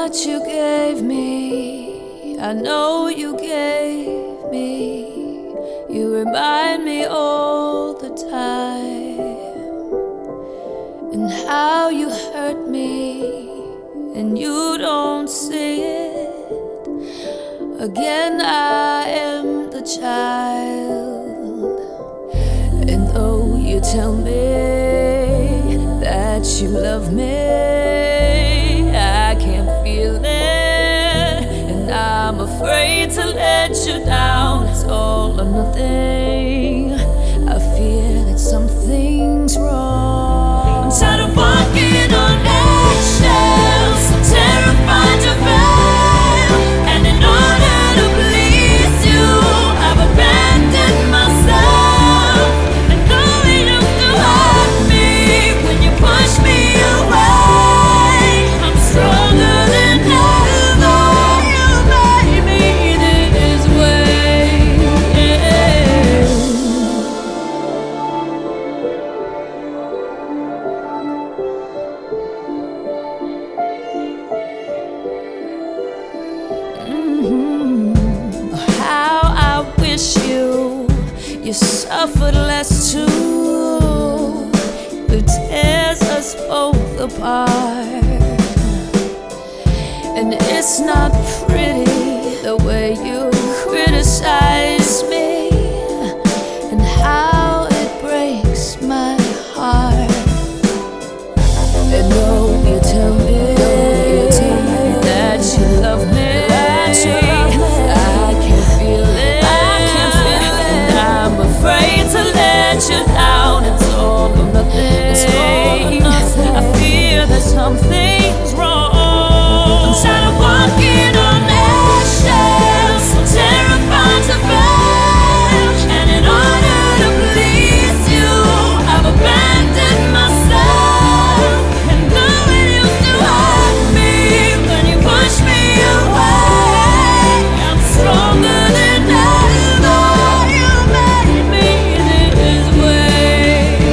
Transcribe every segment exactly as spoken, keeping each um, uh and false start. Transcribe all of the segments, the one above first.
what you gave me, I know you gave me. You remind me all the time, and how you hurt me, and you don't see it. Again, I am the child, and though you tell me that you love me, I can't feel it, and I'm afraid to let you down. It's all or nothing. I fear that something's wrong. I'm tired of walking on eggshells, I'm terrified to fail, and in order to please you, I've abandoned myself. And though it used to hurt me when you push me away, I'm stronger than ever. You made me this way. Mm-hmm. How I wish you you suffered less too. It tears us both apart, and it's not pretty the way you criticize me, and how it breaks my heart. And though you tell me that you love me, I can't feel it. And I'm afraid to let you down. It's all or nothing. I fear that something's wrong. I'm tired of walking on eggshells, so terrified to fail, and in order to please you, I've abandoned myself. And though it used to hurt me when you pushed me away, I'm stronger than ever. You made me this way.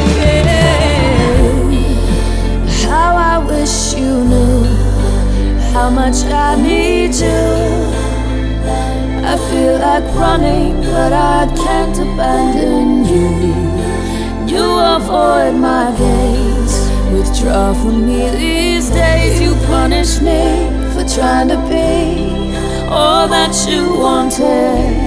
How I wish you knew how much I need you. I feel like running, but I can't abandon you. You avoid my gaze, withdraw from me these days. You punish me for trying to be all that you wanted.